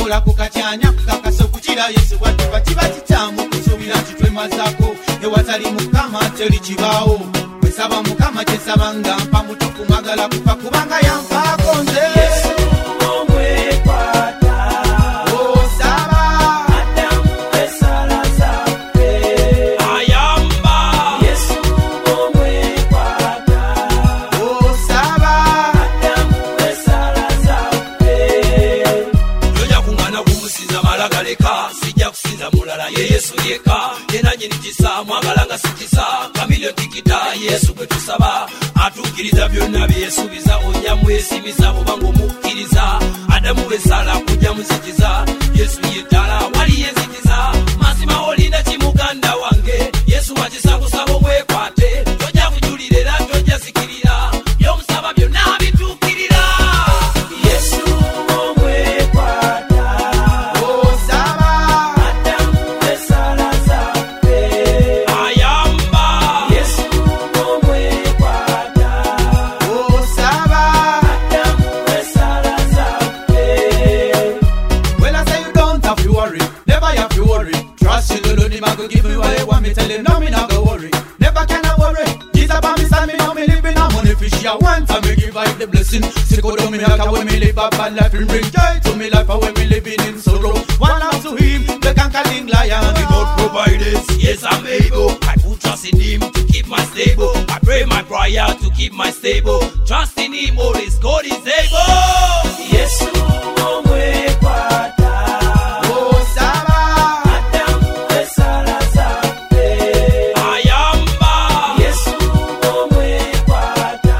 mukola kukatyanya kukakasa okukira Yesu watupa kiba kikyamu kusuubira nti twemazako ewatali Mukama teri kibaawo bwesaba Mukama kyesaba nga mpa mutuku mwagala kufa kubanga yanfaako nze Yesu omwekwata osaba Adamu esala zaffe ayamba Yesu omwekwata osaba Adamu esala zaffe toja kungana kumusinza malagaleka sijja kusinza mulala ye Yesu yeka yena nyini kisa mwagala nga sikisa kamilyo tikita Yesu gwe tusaba atukiriza byonna byesuubiza ojja mwesimiza obanga omukkiriza Adamu besala kujja muzikiza Yesu yeddala wali yenzikiza mazima olinda kimuganda wange Yesu wakisakusaba omwekwate tojja kujulira era tojja zikirira byomusaba byonna bituukirira Yesu omwekwata osaba Adamu esala zaffe ayamba Yesu omwekwata osaba Adamu esala zaffe Well, I say you don't have to worry, never have to worry. Trust in the Lord, Him I go give you what you want me tell him, no me not go worry. Never can I worry. Jesus by me side, me know me living a money fish. Yeah, one time me give I the blessing. Sick out of me heart, when me live a bad life, and bring joy to me life, when me living in sorrow. One out to Him, the conquering lion. The God provides, yes I'm able. I put trust in Him to keep my stable. I pray my prayer to keep my stable. Trust in Him, always God is able. Yes, omwekwata osaba Adamu esala zaffe ayamba Yesu omwekwata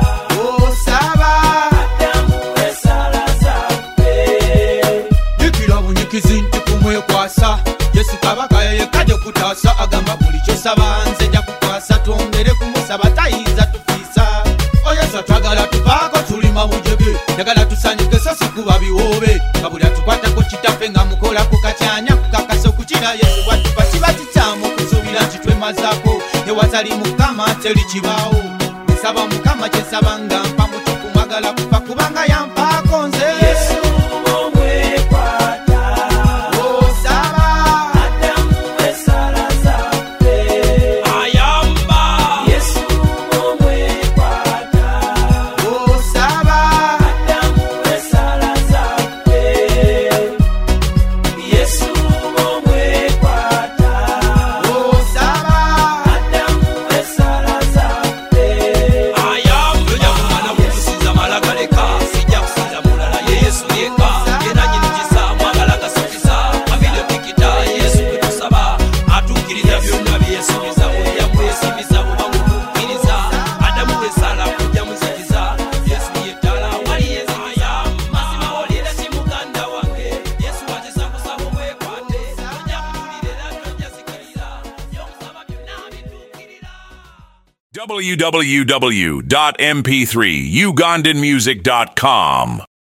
osaba Adamu esala zaffe jjukira bunyikizi nti kumwekwasa Yesu kabaka yekajja okutaasa agamba buli kyosaba nze nja kukwasa twongere kumusaba tayinza tufiisa Yesu atwagala tuvaako tuli mawujege yagala tusanyuke so si kuba biwoobe nga buli atukwatako kitaffe nga mukola kukatyanya kukakasa okukira Yesu watupa kiba kikyamu okusuubira nti twemazaako ewatali Mukama teri kibaawo nsaba Mukama kyesaba nga mpa mutuku mwagala kufa kubanga yanfaako nze Yesu omwekwata osaba Adamu esala zaffe ayamba Yesu omwekwata osaba Adamu esala zaffe Yesu omwekwata osaba Adamu esala zaffe ayamba tojja kungana kutusinza malagaleka sijja kusinza mulala ye Yesu yeka yena nyini kisa mwagala nga sikisa kamilyo tikita Yesu gwe tusaba atuukiriza byonna byesuubiza ojja mwesimiza obanga omukkiriza Adamu esala kujja muzikiza Yesu yeddala wali yenzikiza mazima olinda kimuganda wange Yesu wakisakusaba omwekwate tojja kujulira era tojja zikirira byomusaba byonna bituukirira www.mp3ugandanmusic.com